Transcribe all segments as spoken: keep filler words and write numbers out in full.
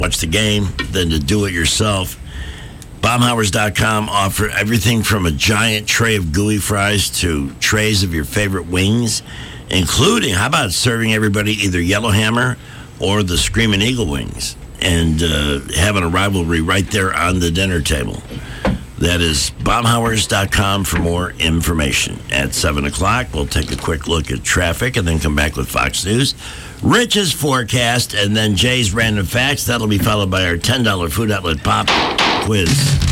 watch the game than to do it yourself. Baumhauers dot com offer everything from a giant tray of gooey fries to trays of your favorite wings, including, how about serving everybody either Yellowhammer or the Screaming Eagle wings, and uh, having a rivalry right there on the dinner table. That is Baumhauers dot com for more information. At seven o'clock, we'll take a quick look at traffic and then come back with Fox News. Rich's forecast, and then Jay's random facts. That'll be followed by our ten dollars Food Outlet Pop quiz.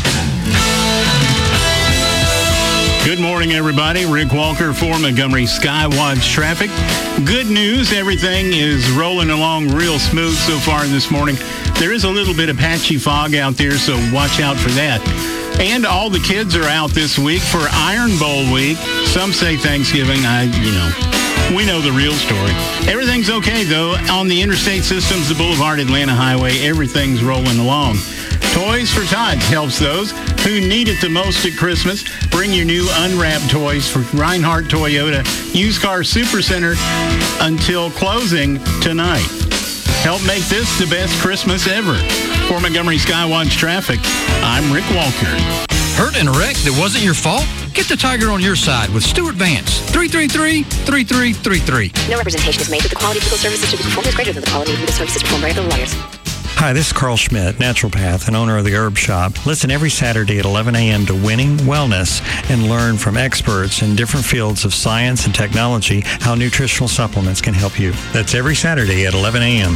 Good morning, everybody. Rick Walker for Montgomery Skywatch Traffic. Good news, everything is rolling along real smooth so far this morning. There is a little bit of patchy fog out there, so watch out for that. And all the kids are out this week for Iron Bowl week. Some say Thanksgiving. I, you know, we know the real story. Everything's okay, though. On the interstate systems, the Boulevard Atlanta Highway, everything's rolling along. Toys for Tots helps those who need it the most at Christmas. Bring your new unwrapped toys for Reinhardt Toyota Used Car Supercenter until closing tonight. Help make this the best Christmas ever. For Montgomery Skywatch Traffic, I'm Rick Walker. Hurt in a wreck that wasn't your fault? Get the Tiger on your side with Stuart Vance. three three three, three three three three. No representation is made that the quality of legal services to be performed is greater than the quality of legal services performed by other lawyers. Hi, this is Carl Schmidt, naturopath and owner of the Herb Shop. Listen every Saturday at eleven a.m. to Winning Wellness and learn from experts in different fields of science and technology how nutritional supplements can help you. That's every Saturday at eleven a.m.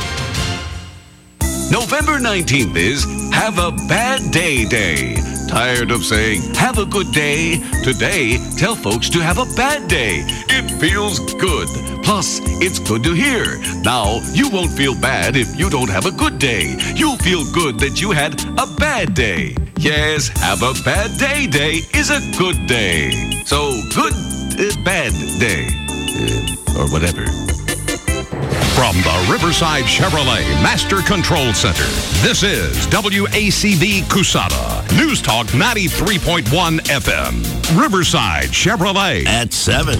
November nineteenth is Have a Bad Day Day. Tired of saying, have a good day? Today, tell folks to have a bad day. It feels good. Plus, it's good to hear. Now, you won't feel bad if you don't have a good day. You'll feel good that you had a bad day. Yes, have a bad day day is a good day. So, good, uh, bad day. Uh, or whatever. From the Riverside Chevrolet Master Control Center, this is W A C V Cusada, News Talk ninety-three point one F M. Riverside Chevrolet. At seven.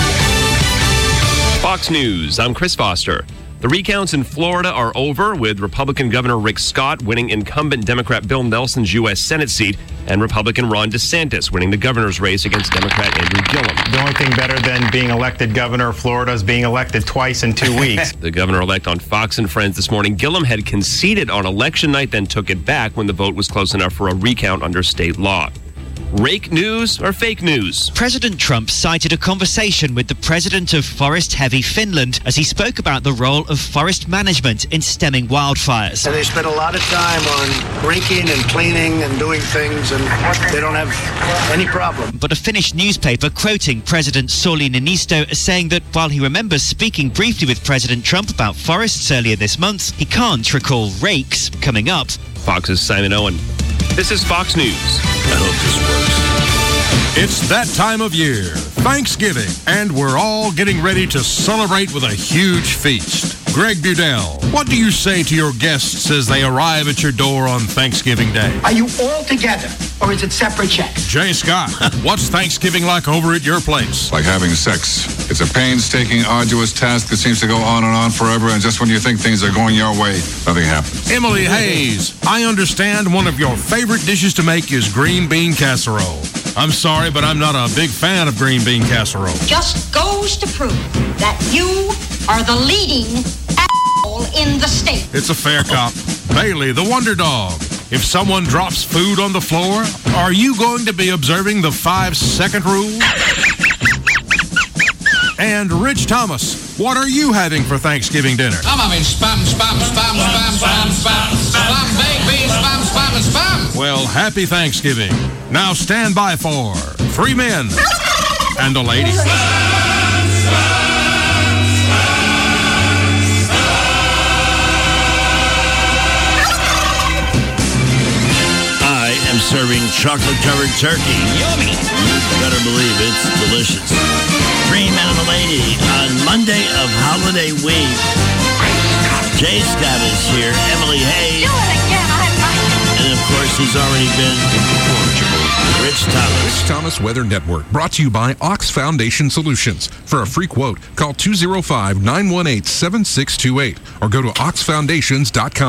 Fox News, I'm Chris Foster. The recounts in Florida are over, with Republican Governor Rick Scott winning incumbent Democrat Bill Nelson's U S Senate seat and Republican Ron DeSantis winning the governor's race against Democrat Andrew Gillum. The only thing better than being elected governor of Florida is being elected twice in two weeks. The governor-elect on Fox and Friends this morning, Gillum had conceded on election night, then took it back when the vote was close enough for a recount under state law. Rake news or fake news? President Trump cited a conversation with the president of forest-heavy Finland as he spoke about the role of forest management in stemming wildfires. And they spend a lot of time on raking and cleaning and doing things, and they don't have any problem. But a Finnish newspaper quoting President Sauli Niinisto as saying that while he remembers speaking briefly with President Trump about forests earlier this month, he can't recall rakes coming up. Fox's Simon Owen. This is Fox News. I hope this works. It's that time of year, Thanksgiving, and we're all getting ready to celebrate with a huge feast. Greg Budell, what do you say to your guests as they arrive at your door on Thanksgiving Day? Are you all together, or is it separate checks? Jay Scott, what's Thanksgiving like over at your place? Like having sex. It's a painstaking, arduous task that seems to go on and on forever, and just when you think things are going your way, nothing happens. Emily Hayes, I understand one of your favorite dishes to make is green bean casserole. I'm sorry, but I'm not a big fan of green bean casserole. Just goes to prove that you are the leading asshole in the state. It's a fair cop. Bailey, the Wonder Dog. If someone drops food on the floor, are you going to be observing the five-second rule? And Rich Thomas, what are you having for Thanksgiving dinner? I'm having spam, spam, spam, spam, spam, spam, spam, baked beans, spam, spam, and spam. Well, happy Thanksgiving. Now stand by for three men and a lady. I am serving chocolate-covered turkey. Yummy! You better believe it's delicious. Three men and a lady on Monday of holiday week. Jay Scott is here. Emily Hayes. Do it again, I'm right. And of course, he's already been incorrigible. Rich Thomas. Rich Thomas Weather Network, brought to you by Ox Foundation Solutions. For a free quote, call two oh five, nine one eight, seven six two eight or go to ox foundations dot com.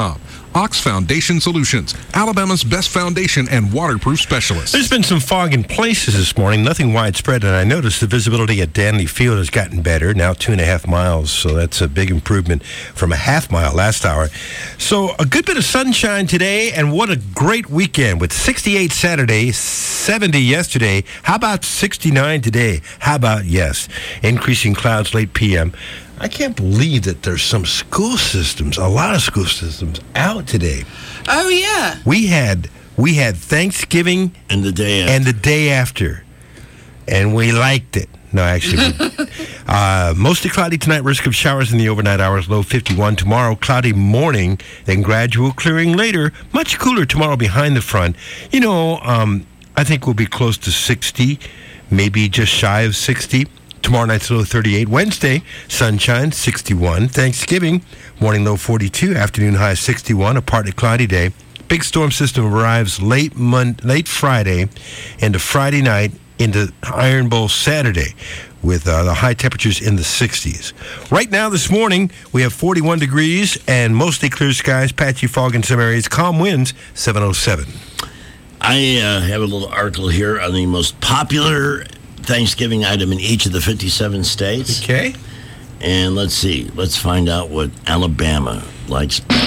Ox Foundation Solutions, Alabama's best foundation and waterproof specialist. There's been some fog in places this morning, nothing widespread, and I noticed the visibility at Danley Field has gotten better, now two and a half miles, so that's a big improvement from a half mile last hour. So a good bit of sunshine today, and what a great weekend with sixty-eight Saturday, seventy yesterday. How about sixty-nine today? How about yes? Increasing clouds late P M. I can't believe that there's some school systems, a lot of school systems out today. Oh, yeah. We had we had Thanksgiving and the day after. and the day after, and we liked it. No, actually, we, uh, mostly cloudy tonight. Risk of showers in the overnight hours. Low fifty-one. Tomorrow, cloudy morning, then gradual clearing later. Much cooler tomorrow behind the front. You know, um, I think we'll be close to sixty, maybe just shy of sixty. Tomorrow night's low thirty-eight. Wednesday, sunshine, sixty-one. Thanksgiving, morning low forty-two. Afternoon high sixty-one. A partly cloudy day. Big storm system arrives late Mon- late Friday into Friday night into Iron Bowl Saturday with uh, the high temperatures in the sixties. Right now this morning, we have forty-one degrees and mostly clear skies, patchy fog in some areas, calm winds, seven oh seven. I uh, have a little article here on the most popular Thanksgiving item in each of the fifty-seven states. Okay. And let's see. Let's find out what Alabama likes. Ooh.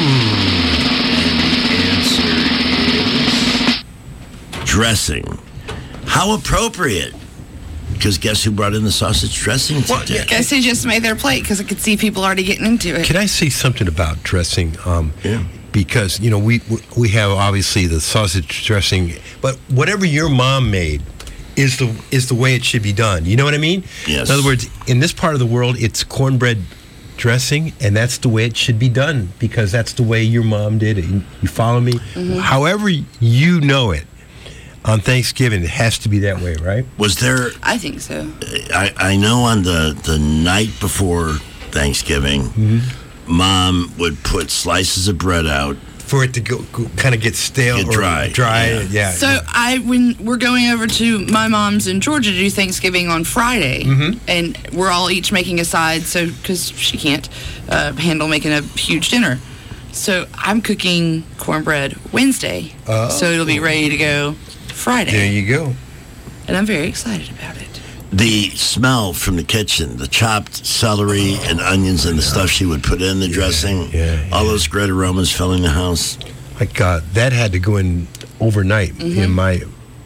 And the answer is dressing. How appropriate. Because guess who brought in the sausage dressing today? Well, guess who just made their plate because I could see people already getting into it. Can I say something about dressing? Um, yeah. Because, you know, we we have obviously the sausage dressing, but whatever your mom made is the is the way it should be done. You know what I mean? Yes. In other words, in this part of the world, it's cornbread dressing, and that's the way it should be done because that's the way your mom did it. You, you follow me? Mm-hmm. However you know it, on Thanksgiving, it has to be that way, right? Was there... I think so. I, I know on the, the night before Thanksgiving, mm-hmm. Mom would put slices of bread out. For it to go, go kind of get stale get or dry. dry, yeah. yeah. So yeah. I, when we're going over to my mom's in Georgia to do Thanksgiving on Friday, mm-hmm. and we're all each making a side, so because she can't uh, handle making a huge dinner, so I'm cooking cornbread Wednesday, oh. so it'll be ready to go Friday. There you go. And I'm very excited about it. The smell from the kitchen, the chopped celery and onions and the stuff she would put in the yeah, dressing, yeah, yeah. all those great aromas filling the house. Like uh, that had to go in overnight. Mm-hmm. In my,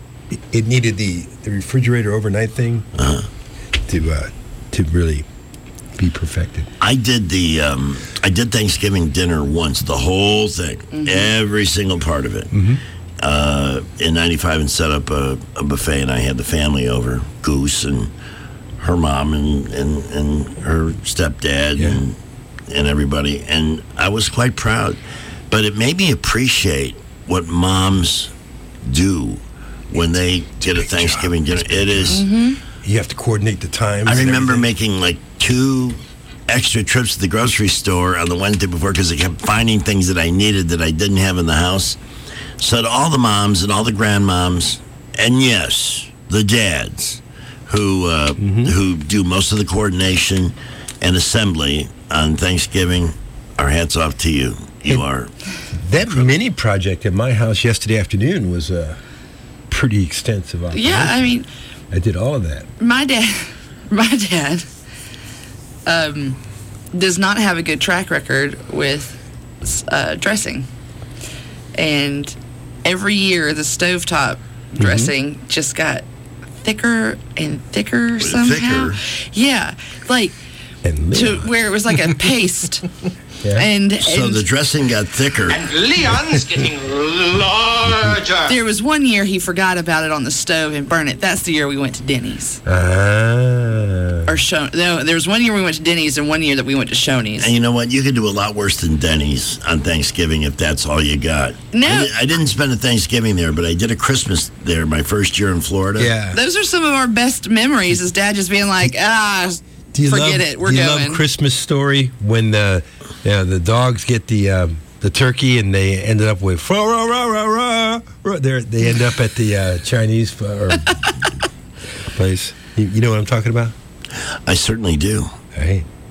it needed the, the refrigerator overnight thing uh-huh. to uh, to really be perfected. I did the um, I did Thanksgiving dinner once, the whole thing, mm-hmm. every single part of it. Mm-hmm. Uh, in ninety-five and set up a, a buffet, and I had the family over, Goose and her mom and, and, and her stepdad yeah. and and everybody, and I was quite proud. But it made me appreciate what moms do when they get a Thanksgiving dinner. It is. Mm-hmm. You have to coordinate the times. I remember making like two extra trips to the grocery store on the Wednesday before because I kept finding things that I needed that I didn't have in the house. So to all the moms and all the grandmoms, and yes, the dads who uh, mm-hmm. who do most of the coordination and assembly on Thanksgiving, our hats off to you. You and are. That mini project at my house yesterday afternoon was uh, pretty extensive. Operation. Yeah, I mean, I did all of that. My dad, my dad, um, does not have a good track record with uh, dressing, and every year the stovetop mm-hmm. dressing just got thicker and thicker somehow. Thicker. Yeah, like and to where it was like a paste. Yeah. And, so and the dressing got thicker. And Leon's getting larger. There was one year he forgot about it on the stove and burned it. That's the year we went to Denny's. Ah. Or Shon- no, there was one year we went to Denny's and one year that we went to Shoney's. And you know what? You could do a lot worse than Denny's on Thanksgiving if that's all you got. No. I, I didn't spend a Thanksgiving there, but I did a Christmas there my first year in Florida. Yeah. Those are some of our best memories, is Dad just being like, ah, do you forget love, it, we're do you going. love Christmas Story when the you know, the dogs get the um, the turkey and they ended up with rah, rah, rah, rah, rah. They're, they end up at the uh, Chinese or place. You, you know what I'm talking about? I certainly do. Hey.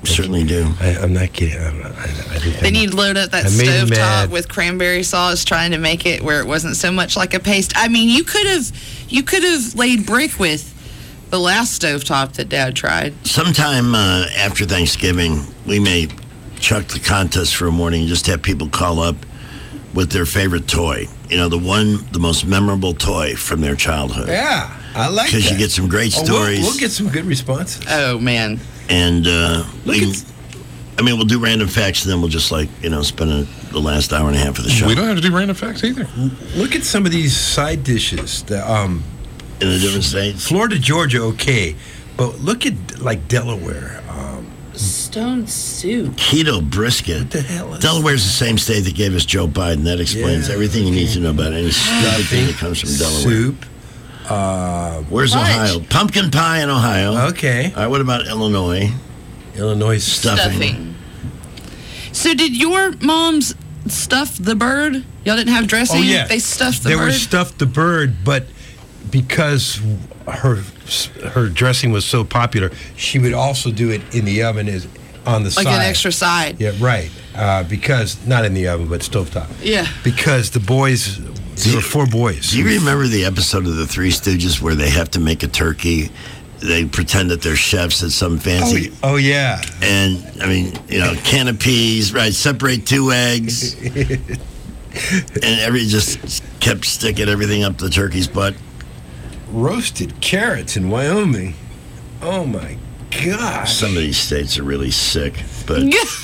certainly do. I, I'm not kidding. I'm, I, I think Then I'm you'd load up that I made him stovetop mad. with cranberry sauce, trying to make it where it wasn't so much like a paste. I mean, you could have, you could have laid brick with the last stovetop that Dad tried. Sometime uh, after Thanksgiving, we may chuck the contest for a morning and just have people call up with their favorite toy. You know, the one, the most memorable toy from their childhood. Yeah, I like that. Because you get some great Oh, we'll- stories. we'll get some good responses. Oh, man. And uh, we can, I mean, we'll do random facts, and then we'll just, like, you know, spend a, the last hour and a half of the show. We don't have to do random facts either. Look at some of these side dishes. The, um, in the different states. Florida, Georgia, okay, but look at like Delaware. Um, Stone soup. Keto brisket. What the hell is Delaware's the same state that gave us Joe Biden. That explains Yeah, everything you need to know about any stupid thing that comes from Delaware. Soup. Uh, Where's fudge. Ohio? Pumpkin pie in Ohio. Okay. All right, what about Illinois? Illinois stuffing. Stuffing. So did your moms stuff the bird? Y'all didn't have dressing? Oh yeah, They stuffed the They bird? were stuffed the bird, but because her her dressing was so popular, she would also do it in the oven as on the Like side. an extra side. Yeah, right. Uh, because not in the oven, but stovetop. Yeah. Because the boys, there were four boys. Do you remember the episode of The Three Stooges where they have to make a turkey? They pretend that they're chefs at some fancy. Oh, oh yeah. And, I mean, you know, can of peas, right? Separate two eggs. And every just kept sticking everything up the turkey's butt. Roasted carrots in Wyoming. Oh my God. Some of these states are really sick. But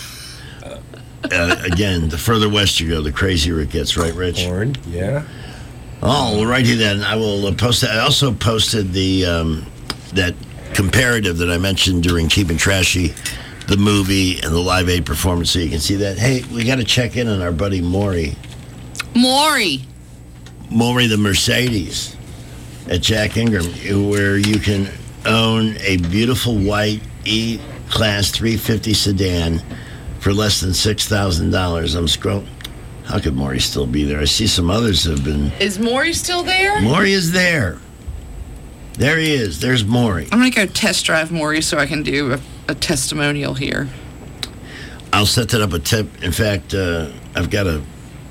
uh, again, the further west you go, the crazier it gets, right, Rich? Corn, yeah. Oh, well, righty then. I will uh, post that. I also posted the um, that comparative that I mentioned during Cheap and Trashy, the movie and the Live Aid performance, so you can see that. Hey, we got to check in on our buddy Maury. Maury. Maury the Mercedes at Jack Ingram, where you can own a beautiful white E-Class three fifty sedan for less than six thousand dollars. I'm scrolling. How could Maury still be there? I see some others have been. Is Maury still there? Maury is there. There he is. There's Maury. I'm going to go test drive Maury so I can do a, a testimonial here. I'll set that up a tip. In fact, uh, I've got a.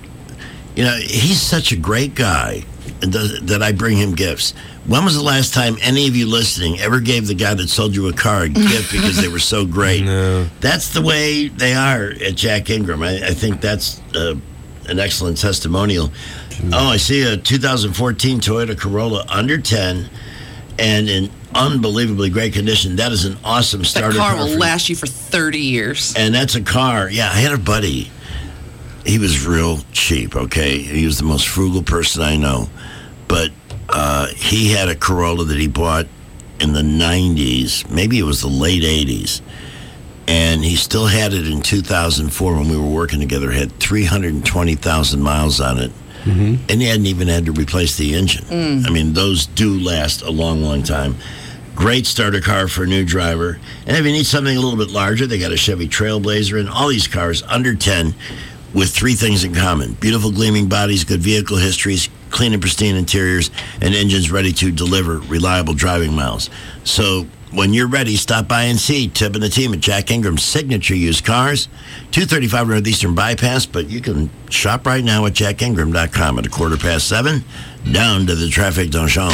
You know, he's such a great guy that I bring him gifts. When was the last time any of you listening ever gave the guy that sold you a car a gift because they were so great? No. That's the way they are at Jack Ingram. I, I think that's uh, an excellent testimonial. Oh, I see a two thousand fourteen Toyota Corolla under ten and in unbelievably great condition. That is an awesome That starter car car will for- last you for thirty years. and that's a car. Yeah, I had a buddy. He was real cheap, okay? He was the most frugal person I know. But uh, he had a Corolla that he bought in the nineties. Maybe it was the late eighties. And he still had it in two thousand four when we were working together. It had three hundred twenty thousand miles on it. Mm-hmm. And he hadn't even had to replace the engine. Mm. I mean, those do last a long, long time. Great starter car for a new driver. And if you need something a little bit larger, they got a Chevy Trailblazer and all these cars under ten with three things in common. Beautiful gleaming bodies, good vehicle histories, clean and pristine interiors, and engines ready to deliver reliable driving miles. So when you're ready, stop by and see Tip and the team at Jack Ingram's Signature Used Cars, two thirty-five Northeastern Bypass, but you can shop right now at jack ingram dot com at a quarter past seven, down to the traffic d'Auchan.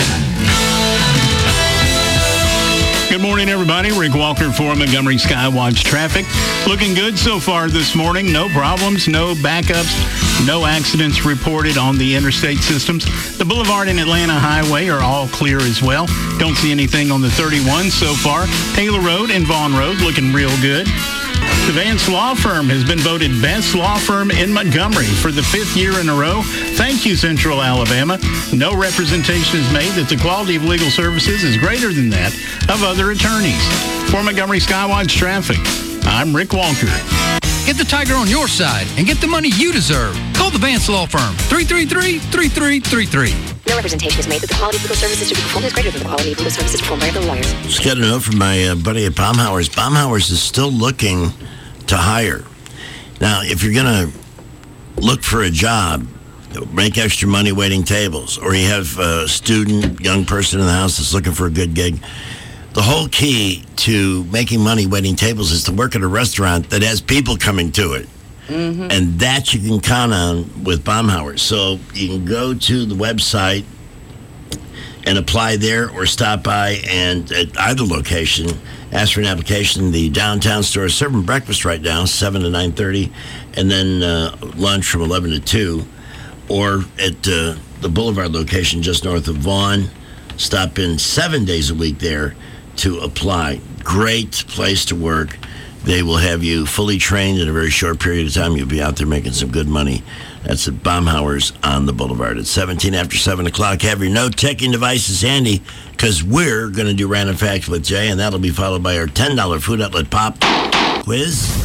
Good morning, everybody. Rick Walker for Montgomery Skywatch Traffic. Looking good so far this morning. No problems, no backups, no accidents reported on the interstate systems. The Boulevard and Atlanta Highway are all clear as well. Don't see anything on the thirty-one so far. Taylor Road and Vaughn Road looking real good. The Vance Law Firm has been voted Best Law Firm in Montgomery for the fifth year in a row. Thank you, Central Alabama. No representation is made that the quality of legal services is greater than that of other attorneys. For Montgomery Skywatch Traffic, I'm Rick Walker. Get the Tiger on your side and get the money you deserve. Call the Vance Law Firm, three three three, three three three three. No representation is made that the quality of legal services to be performed is greater than the quality of legal services performed by other lawyers. Just got a note from my uh, buddy at Baumhauer's. Baumhauer's is still looking to hire. Now, if you're going to look for a job, make extra money waiting tables, or you have a student, young person in the house that's looking for a good gig, the whole key to making money waiting tables is to work at a restaurant that has people coming to it. Mm-hmm. And that you can count on with Baumhauer. So you can go to the website and apply there, or stop by and at either location, ask for an application. The downtown store is serving breakfast right now, seven to nine thirty, and then uh, lunch from eleven to two. Or at uh, the Boulevard location just north of Vaughan. Stop in seven days a week there to apply. Great place to work. They will have you fully trained in a very short period of time. You'll be out there making some good money. That's at Baumhauer's on the Boulevard. At seventeen after seven o'clock. Have your note-taking devices handy, because we're going to do Random Facts with Jay, and that'll be followed by our ten dollars Food Outlet Pop Quiz.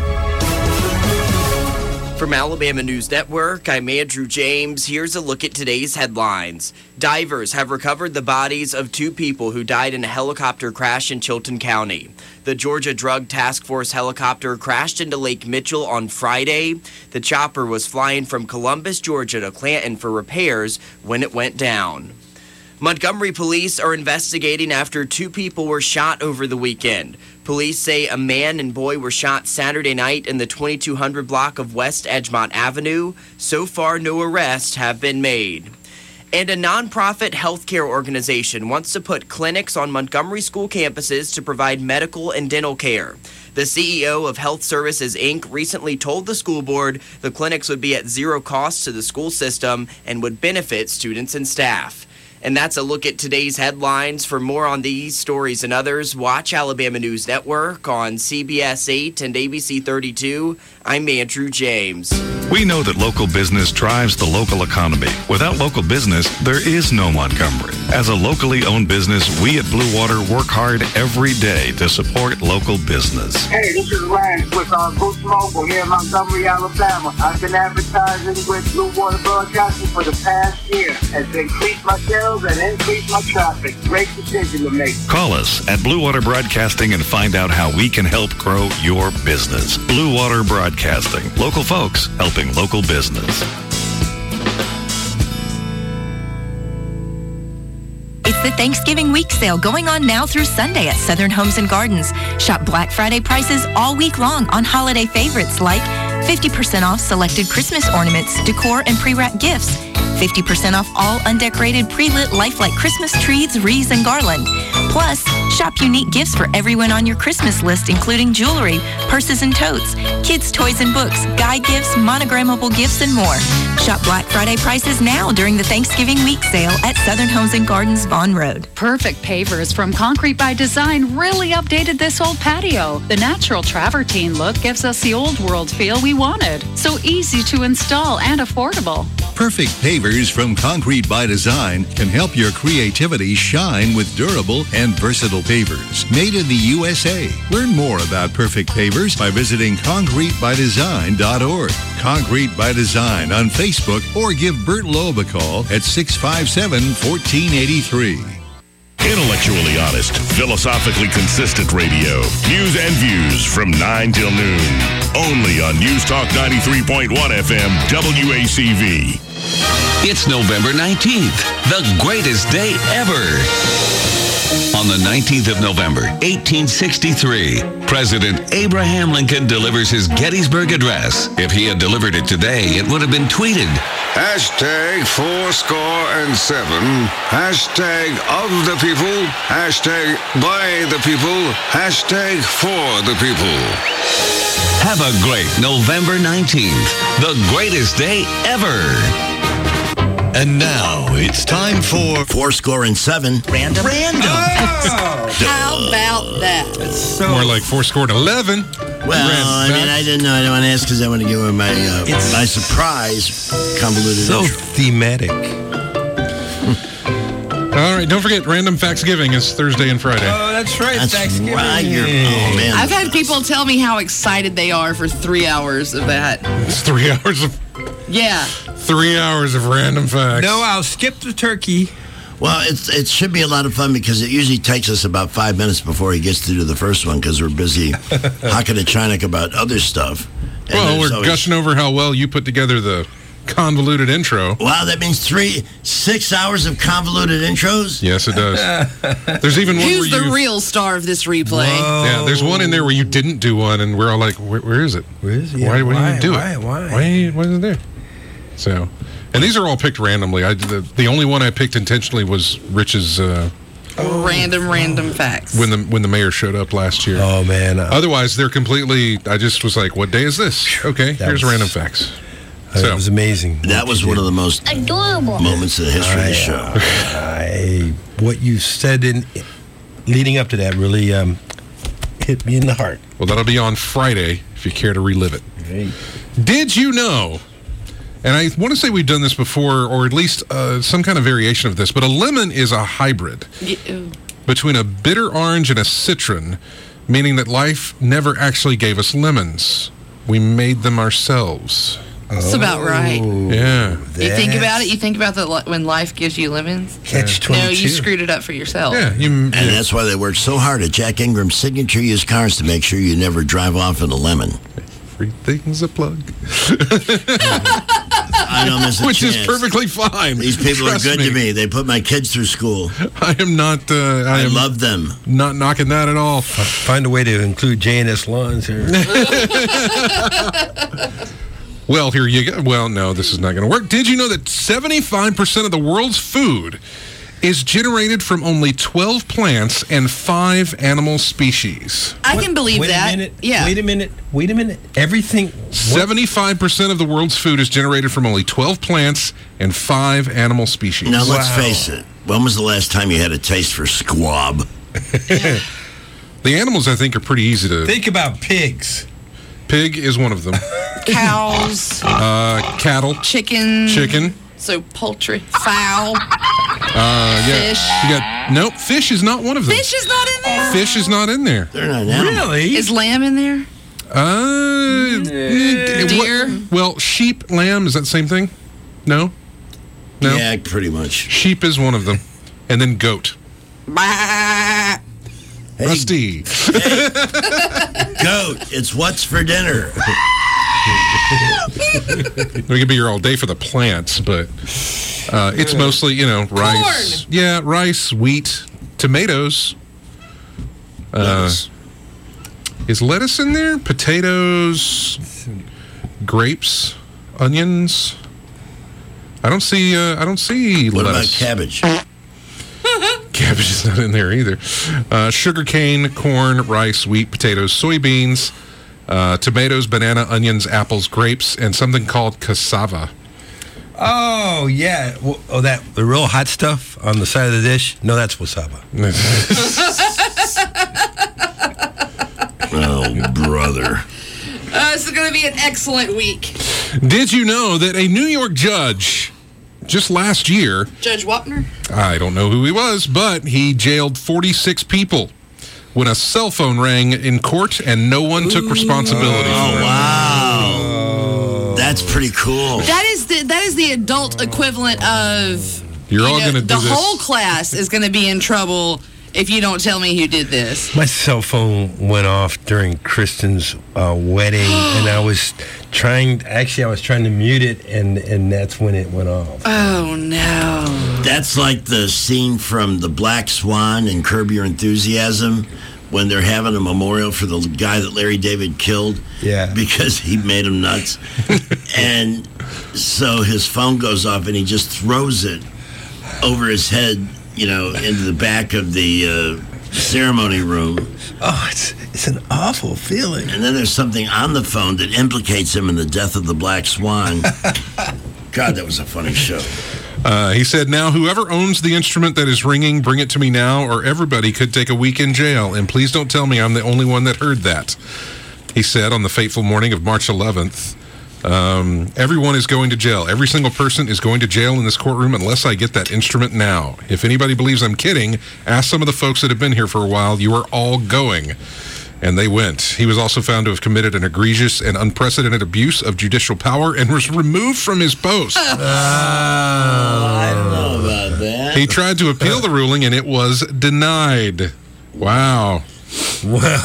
From Alabama News Network, I'm Andrew James. Here's a look at today's headlines. Divers have recovered the bodies of two people who died in a helicopter crash in Chilton County. The Georgia Drug Task Force helicopter crashed into Lake Mitchell on Friday. The chopper was flying from Columbus, Georgia to Clanton for repairs when it went down. Montgomery police are investigating after two people were shot over the weekend. Police say a man and boy were shot Saturday night in the twenty-two hundred block of West Edgemont Avenue. So far, no arrests have been made. And a nonprofit healthcare organization wants to put clinics on Montgomery school campuses to provide medical and dental care. The C E O of Health Services, Incorporated recently told the school board the clinics would be at zero cost to the school system and would benefit students and staff. And that's a look at today's headlines. For more on these stories and others, watch Alabama News Network on C B S eight and A B C thirty-two. I'm Andrew James. We know that local business drives the local economy. Without local business, there is no Montgomery. As a locally owned business, we at Blue Water work hard every day to support local business. Hey, this is Ryan with uh, Boost Mobile here in Montgomery, Alabama. I've been advertising with Blue Water Broadcasting for the past year. Has increased my sales and increased my traffic. Great decision to make. Call us at Blue Water Broadcasting and find out how we can help grow your business. Blue Water Broadcasting. Local folks helping local business. It's the Thanksgiving week sale going on now through Sunday at Southern Homes and Gardens. Shop Black Friday prices all week long on holiday favorites like fifty percent off selected Christmas ornaments, decor, and pre-wrapped gifts. fifty percent off all undecorated pre-lit lifelike Christmas trees, wreaths, and garland. Plus, shop unique gifts for everyone on your Christmas list, including jewelry, purses and totes, kids' toys and books, guide gifts, monogrammable gifts, and more. Shop Black Friday prices now during the Thanksgiving week sale at Southern Homes and Gardens, Vaughn Road. Perfect Pavers from Concrete by Design really updated this old patio. The natural travertine look gives us the old world feel we wanted. So easy to install and affordable. Perfect Pavers from Concrete by Design can help your creativity shine with durable and versatile pavers made in the U S A. Learn more about Perfect Pavers by visiting concrete by design dot org. Concrete by Design on Facebook, or give Bert Loeb a call at six five seven, one four eight three. Intellectually honest, philosophically consistent radio. News and views from nine till noon. Only on News Talk ninety-three point one F M W A C V. It's November nineteenth, the greatest day ever. On the nineteenth of November, eighteen sixty-three, President Abraham Lincoln delivers his Gettysburg Address. If he had delivered it today, it would have been tweeted. Hashtag four score and seven. Hashtag of the people. Hashtag by the people. Hashtag for the people. Have a great November nineteenth, the greatest day ever. And now it's time for Four Score and Seven. Random. Random. Oh, how about that? So more like four score and eleven. Well, I mean, I didn't know. I didn't want to ask because I want to give him my uh, my surprise convoluted. So intro. Thematic. All right, don't forget, Random Factsgiving is Thursday and Friday. Oh, that's right. That's Thanksgiving. right. You're, oh, man. I've had people tell me how excited they are for three hours of that. It's three hours of Yeah. three hours of random facts. No, I'll skip the turkey. Well, it's, it should be a lot of fun because it usually takes us about five minutes before he gets to do the first one because we're busy hocking at Chinik about other stuff. And well, there's we're always- gushing over how well you put together the convoluted intro. Wow, that means three, six hours of convoluted intros? Yes, it does. There's even one Who's where the you... real star of this replay? Yeah, there's one in there where you didn't do one, and we're all like, where, where is it? Where is it? Why, Yeah, why, why, didn't you do why, it? why? Why, why is it there? So, and these are all picked randomly. I, the, the only one I picked intentionally was Rich's... Uh, Random, random facts. when the when the mayor showed up last year. Oh, man. Uh, Otherwise, they're completely... I just was like, what day is this? Okay, That here's was- random facts. It So, was amazing. That was one of the most Adorable. moments in the history of the show. I, what you said in leading up to that really um, hit me in the heart. well, that'll be on Friday if you care to relive it. Hey. Did you know, and I want to say we've done this before, or at least uh, some kind of variation of this, but a lemon is a hybrid between a bitter orange and a citron, meaning that life never actually gave us lemons. We made them ourselves. That's about right. Yeah. You think about it, you think about that when life gives you lemons. Catch No, twenty-two. you screwed it up for yourself. Yeah, you, And that's why they worked so hard at Jack Ingram's signature used cars to make sure you never drive off in a lemon. Everything's a plug. I don't miss a Which is chance. perfectly fine. These people Trust are good me. to me. They put my kids through school. I am not. Uh, I, I am love them. Not knocking that at all. Find a way to include J and S Lawns here. Well, here you go. Well, no, this is not going to work. Did you know that seventy-five percent of the world's food is generated from only twelve plants and five animal species? I can believe Wait that. a minute. Yeah. Wait a minute. Wait a minute. Everything. seventy-five percent of the world's food is generated from only twelve plants and five animal species. Now, let's face it. When was the last time you had a taste for squab? The animals, I think, are pretty easy to... Think about pigs. Pig is one of them. Cows, Uh, cattle. chicken. Chicken. So poultry, fowl. Uh, yeah. Fish. You got... Nope, fish is not one of them. Fish is not in there. Fish is not in there. They're not an animal. Really? Is lamb in there? Uh, Deer? what- well, sheep, lamb, is that the same thing? No? No? Yeah, pretty much. Sheep is one of them. And then goat. Bah. Rusty. Goat, it's what's for dinner. We could be here all day for the plants, but uh, it's mostly, you know, rice. Corn. Yeah, rice, wheat, tomatoes. Uh, Lettuce. is lettuce in there? Potatoes, grapes, onions. I don't see. Uh, I don't see What about lettuce. cabbage? Cabbage is not in there either. Uh, sugar cane, corn, rice, wheat, potatoes, soybeans, uh, tomatoes, banana, onions, apples, grapes, and something called cassava. Oh, yeah. Well, oh, that the real hot stuff on the side of the dish? No, that's wasaba. Oh, brother. Uh, this is going to be an excellent week. Did you know that a New York judge just last year, Judge Wapner? I don't know who he was, but he jailed forty-six people when a cell phone rang in court and no one took responsibility Oh, for it. wow. That's pretty cool. That is the that is the adult equivalent of You're you all know, going to do the this. whole class is going to be in trouble if you don't tell me who did this. My cell phone went off during Kristen's uh, wedding, and I was trying, actually, I was trying to mute it, and, and that's when it went off. Oh, no. That's like the scene from The Black Swan and Curb Your Enthusiasm when they're having a memorial for the guy that Larry David killed. Yeah. Because he made him nuts. And so his phone goes off and he just throws it over his head, you know, into the back of the uh, ceremony room. Oh, it's it's an awful feeling. And then there's something on the phone that implicates him in the death of the Black Swan. God, that was a funny show. Uh, he said, now whoever owns the instrument that is ringing, bring it to me now, or everybody could take a week in jail. And please don't tell me I'm the only one that heard that. He said on the fateful morning of March eleventh, um, everyone is going to jail. Every single person is going to jail in this courtroom unless I get that instrument now. If anybody believes I'm kidding, ask some of the folks that have been here for a while. You are all going. And they went. He was also found to have committed an egregious and unprecedented abuse of judicial power and was removed from his post. Oh, I don't know about that. He tried to appeal the ruling, and it was denied. Wow.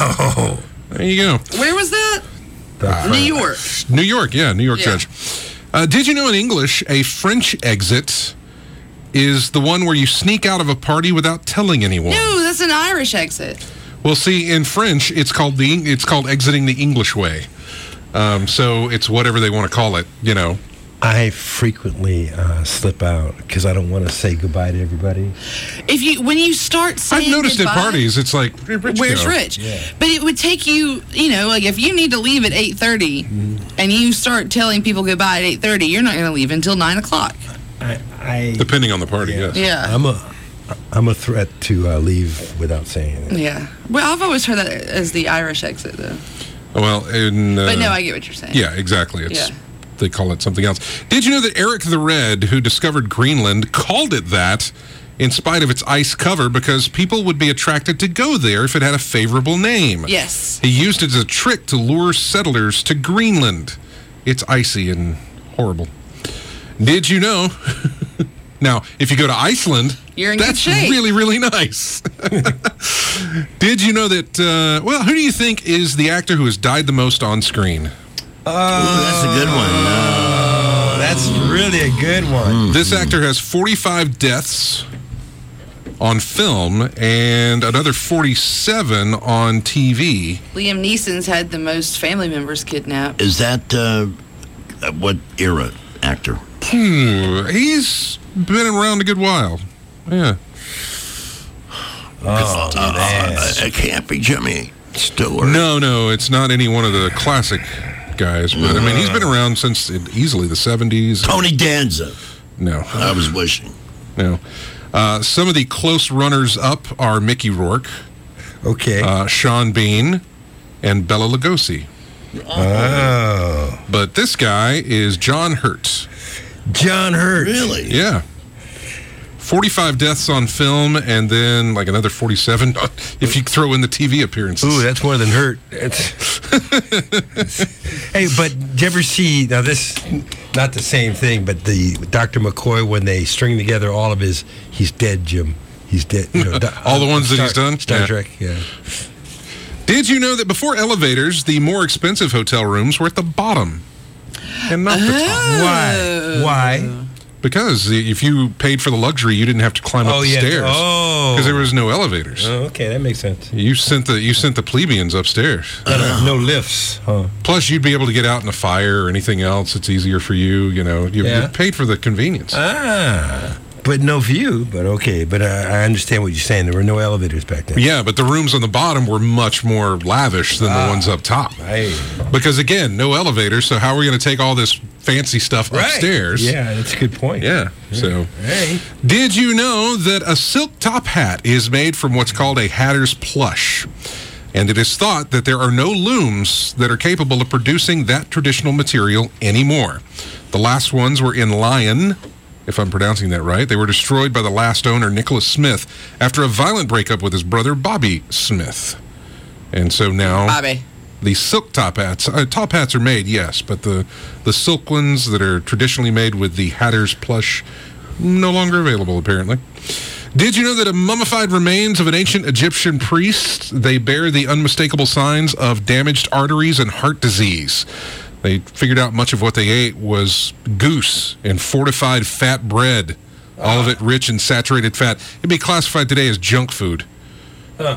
Wow. There you go. Where was that? New York. New York, yeah, New York Yeah. judge. Uh, did you know in English, a French exit is the one where you sneak out of a party without telling anyone? No, that's an Irish exit. Well, see, in French, it's called the it's called exiting the English way. Um, so it's whatever they want to call it, you know. I frequently uh, slip out because I don't want to say goodbye to everybody. If you when you start saying I've noticed goodbye, at parties, it's like, hey, Rich, where's go. Rich? Yeah. But it would take you, you know, like if you need to leave at eight thirty Mm-hmm. and you start telling people goodbye at eight thirty, you're not going to leave until nine o'clock. I, I Depending on the party, yes. Yeah. I'm a I'm a threat to uh, leave without saying anything. Yeah. Well, I've always heard that as the Irish exit, though. Well, in, uh, But no, I get what you're saying. Yeah, exactly. It's Yeah. They call it something else. Did you know that Eric the Red, who discovered Greenland, called it that in spite of its ice cover because people would be attracted to go there if it had a favorable name? Yes. He used it as a trick to lure settlers to Greenland. It's icy and horrible. Did you know? Now, if you go to Iceland, You're in good that's shape. really, really nice. Did you know that, uh, well, who do you think is the actor who has died the most on screen? Oh, Ooh, that's a good one. Oh, that's really a good one. This actor has forty-five deaths on film and another forty-seven on T V. Liam Neeson's had the most family members kidnapped. Is that uh, what era actor? Hmm, he's been around a good while. Yeah. Oh, uh, man. It can't be Jimmy Stewart. No, no, it's not any one of the classic guys, but I mean, he's been around since easily the seventies. Tony Danza. No. I was wishing. No. Uh, some of the close runners-up are Mickey Rourke, Okay. uh, Sean Bean, and Bela Lugosi. Oh. But this guy is John Hurt. John Hurt. Really? Yeah. forty-five deaths on film, and then like another forty-seven if you throw in the T V appearances. Ooh, that's more than Hurt. That's... Hey, but did you ever see, now this, not the same thing, but the Doctor McCoy, when they string together all of his, he's dead, Jim. He's dead. You know, All the ones that Star, he's done? Star Yeah. Trek, yeah. Did you know that before elevators, the more expensive hotel rooms were at the bottom and not the top? Why? Why? Because if you paid for the luxury, you didn't have to climb up Oh, the yeah. stairs. Oh. Because there was no elevators. Oh, okay, that makes sense. You sent the you sent the plebeians upstairs. Uh, no lifts. Huh. Plus, you'd be able to get out in a fire or anything else. It's easier for you. You know, you, Yeah. you paid for the convenience. Ah. But no view, but okay. But I, I understand what you're saying. There were no elevators back then. Yeah, but the rooms on the bottom were much more lavish than Ah. the ones up top. Right. Because again, no elevators. So how are we going to take all this fancy stuff Right. upstairs? Yeah, that's a good point. Yeah. So, Hey. did you know that a silk top hat is made from what's called a hatter's plush? And it is thought that there are no looms that are capable of producing that traditional material anymore. The last ones were in Lyon, if I'm pronouncing that right. They were destroyed by the last owner, Nicholas Smith, after a violent breakup with his brother, Bobby Smith. And so now... Bobby. The silk top hats. Uh, top hats are made, yes, but the, the silk ones that are traditionally made with the hatter's plush, no longer available, apparently. Did you know that a mummified remains of an ancient Egyptian priest, they bear the unmistakable signs of damaged arteries and heart disease? They figured out much of what they ate was goose and fortified fat bread, all of it rich in saturated fat. It'd be classified today as junk food. Huh.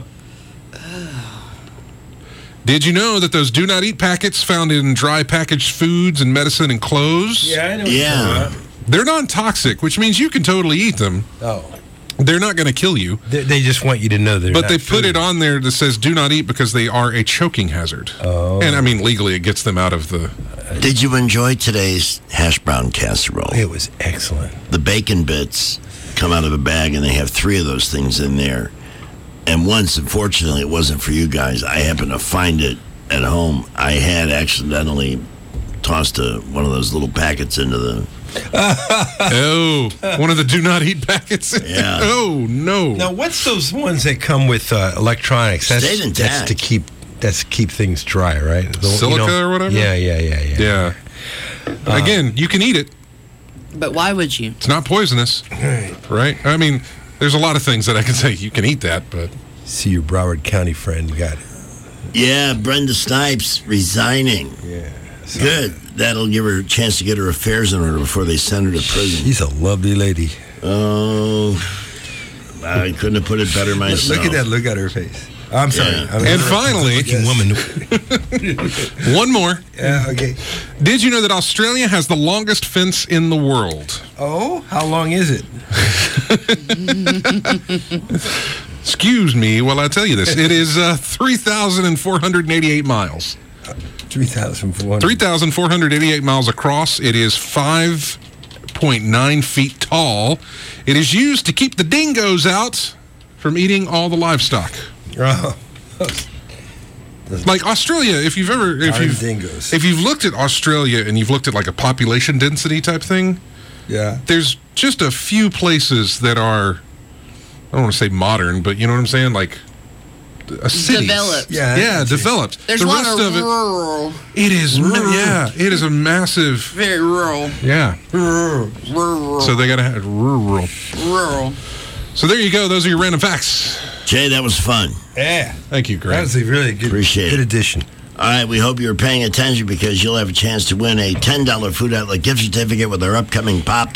Did you know that those do not eat packets found in dry packaged foods and medicine and clothes? Yeah, I know. Yeah. They're non-toxic, which means you can totally eat them. Oh. They're not going to kill you. They, they just want you to know they're But not they put food. it on there that says do not eat because they are a choking hazard. Oh. And I mean, legally, it gets them out of the... Did you enjoy today's hash brown casserole? It was excellent. The bacon bits come out of a bag, and they have three of those things in there. And once, unfortunately, it wasn't for you guys. I happened to find it at home. I had accidentally tossed a, one of those little packets into the... oh, one of the do not eat packets? Yeah. Oh, no. Now, what's those ones that come with uh, electronics? That's, Stayed intact. that's to keep that's to keep things dry, right? The- you Silica know- or whatever? Yeah, yeah, yeah, yeah. Yeah. Uh, Again, you can eat it. But why would you? It's not poisonous. Right? I mean, there's a lot of things that I can say you can eat that, but... See your Broward County friend got Yeah, Brenda Snipes resigning. Yeah. Good. That'll give her a chance to get her affairs in order before they send her to prison. She's a lovely lady. Oh, I couldn't have put it better myself. Look at that look at her face. I'm sorry. Yeah. I mean, And finally, woman. one more. Yeah, okay. Did you know that Australia has the longest fence in the world? Oh, how long is it? Excuse me while I tell you this. It is uh, three thousand four hundred eighty-eight miles. three thousand four hundred. three thousand four hundred eighty-eight miles across. It is five point nine feet tall. It is used to keep the dingoes out from eating all the livestock. Oh. Like Australia, if you've ever, if Darn you've, dingoes. if you've looked at Australia and you've looked at like a population density type thing, Yeah. there's just a few places that are, I don't want to say modern, but you know what I'm saying, like a city. Developed. Yeah. Yeah, developed. There's the a lot rest of of it, rural. it is, ma- yeah, it is a massive, Very rural. yeah. Rural. So they got to have rural. Rural. So there you go. Those are your random facts. Jay, that was fun. Yeah. Thank you, Greg. That was a really good, Appreciate good it. addition. All right, we hope you're paying attention because you'll have a chance to win a ten dollars Food Outlet gift certificate with our upcoming pop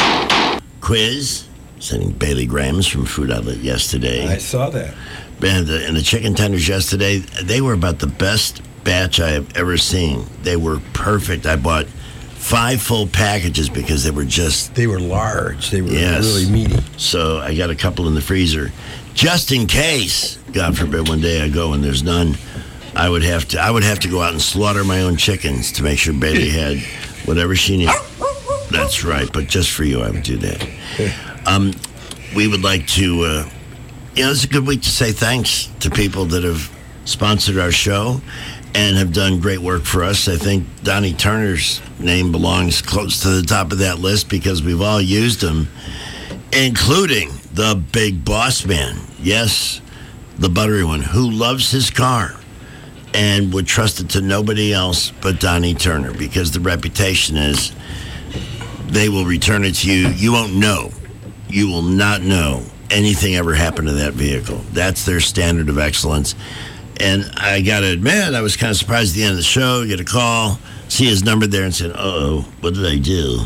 quiz. Sending Bailey Grahams from Food Outlet yesterday. I saw that. And the, and the chicken tenders yesterday, they were about the best batch I have ever seen. They were perfect. I bought five full packages because they were just... They were large. They were Yes. really meaty. So I got a couple in the freezer. Just in case, God forbid, one day I go and there's none, I would have to I would have to go out and slaughter my own chickens to make sure Bailey had whatever she needed. That's right, but just for you, I would do that. Um, we would like to, uh, you know, it's a good week to say thanks to people that have sponsored our show and have done great work for us. I think Donnie Turner's name belongs close to the top of that list because we've all used him, including the big boss man. Yes, the buttery one who loves his car and would trust it to nobody else but Donnie Turner because the reputation is they will return it to you. You won't know. You will not know anything ever happened to that vehicle. That's their standard of excellence. And I got to admit, I was kind of surprised at the end of the show, get a call, see his number there and said, uh-oh, what did I do?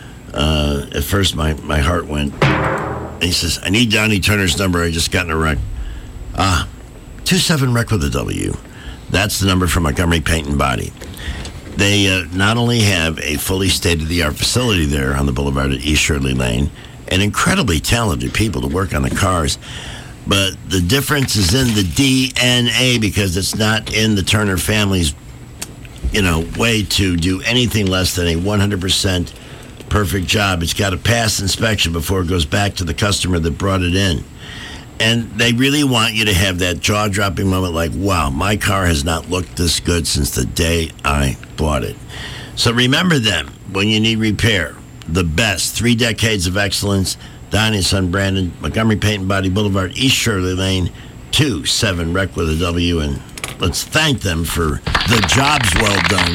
Uh, at first, my, my heart went. And he says, I need Donnie Turner's number. I just got in a wreck. Ah, two seven wreck with a W. That's the number from Montgomery Paint and Body. They uh, not only have a fully state-of-the-art facility there on the boulevard at East Shirley Lane, and incredibly talented people to work on the cars, but the difference is in the D N A because it's not in the Turner family's, you know, way to do anything less than a one hundred percent perfect job. It's got to pass inspection before it goes back to the customer that brought it in. And they really want you to have that jaw-dropping moment like, wow, my car has not looked this good since the day I bought it. So remember them when you need repair. The best. Three decades of excellence. Donnie and Son Brandon, Montgomery Paint and Body Boulevard, East Shirley Lane, two seven wreck with a W. And let's thank them for the jobs well done